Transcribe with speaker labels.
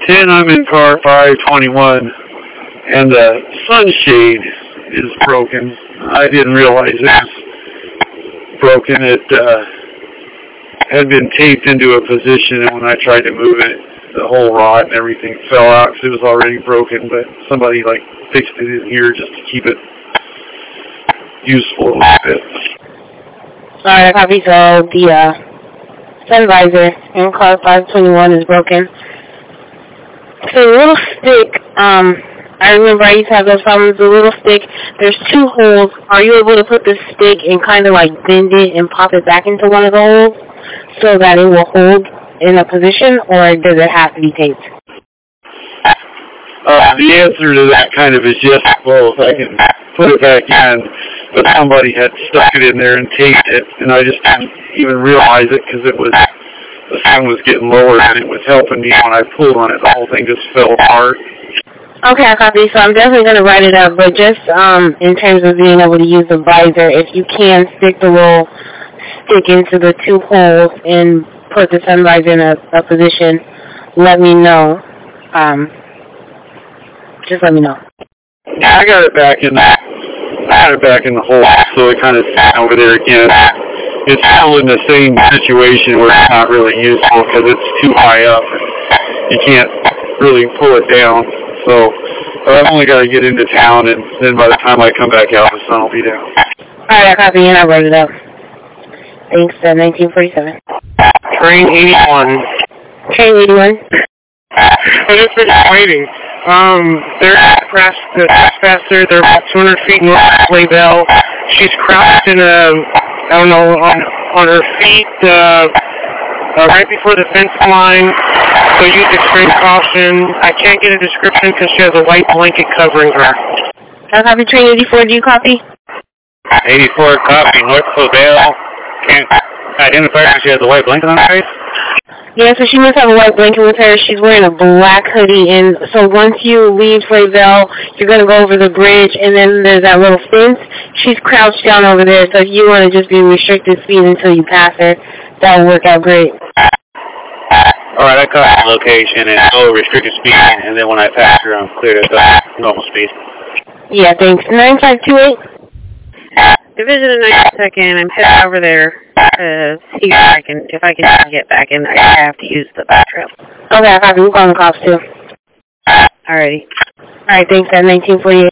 Speaker 1: 10, I'm in car 521, and the sunshade is broken. I didn't realize it was broken. It had been taped into a position, and when I tried to move it, the whole rod and everything fell out because it was already broken, but somebody fixed it in here just to keep it useful a little bit.
Speaker 2: Alright, copy. So the sun visor in car 521 is broken. So the little stick, I remember I used to have those problems. The little stick, there's 2 holes. Are you able to put the stick and kind of bend it and pop it back into one of the holes so that it will hold in a position, or does it have to be taped?
Speaker 1: The answer to that kind of is yes, both. I can put it back in, but somebody had stuck it in there and taped it, and I just didn't even realize it because the sun was getting lower and it was helping me. When I pulled on it, the whole thing just fell apart.
Speaker 2: Okay, I copy. So I'm definitely going to write it up, but just in terms of being able to use the visor, if you can stick the little stick into the 2 holes and put the sun visor in a position, let me know. Just let me know.
Speaker 1: Yeah, I got it back in the hole, so it kind of sat over there again. It's still in the same situation where it's not really useful because it's too high up. You can't really pull it down. So I've only got to get into town, and then by the time I come back out, the sun will be down.
Speaker 2: All right, I copy, and I wrote it up. Thanks, 1947.
Speaker 3: Train 81.
Speaker 2: Train 81.
Speaker 3: I just finished waiting. They're faster. They're about 200 feet north of Flaybell. She's crouched in on her feet, right before the fence line. So use extreme caution. I can't get a description because she has a white blanket covering her.
Speaker 2: I copy, Train 84. Do you copy?
Speaker 1: 84, copy. North Flaybell. Can't identify her. She has a white blanket on her face?
Speaker 2: Yeah, so she must have a white blanket with her. She's wearing a black hoodie, and so once you leave Flaybell, you're going to go over the bridge, and then there's that little fence. She's crouched down over there, so if you want to just be restricted speed until you pass her, that will work out great.
Speaker 1: All right, I caught the location and go restricted speed, and then when I pass her, I'm clear to go normal speed.
Speaker 2: Yeah, thanks. 9528.
Speaker 4: Division of 92nd. I'm headed over there to see if I can get back in there. I have to use the back trail.
Speaker 2: Okay, I copy. We're calling the cops too.
Speaker 4: Alrighty.
Speaker 2: All right, thanks. 1948.